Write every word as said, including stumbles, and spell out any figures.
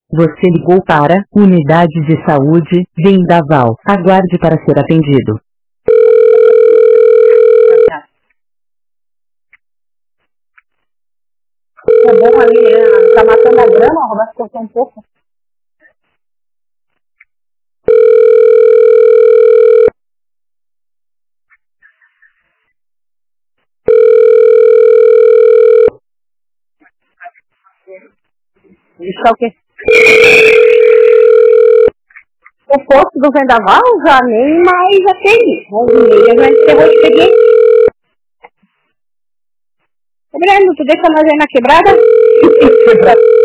Você ligou para Unidade de Saúde Vendaval. Aguarde para ser atendido. É bom ali, né? Tá matando a grama, o Roberto cortou um pouco. Isso é o quê? O posto do Vendaval já nem mais atende. onze e meia já encerrou o expediente. Ô, Breno, tu deixa nós aí na quebrada? Quebrada.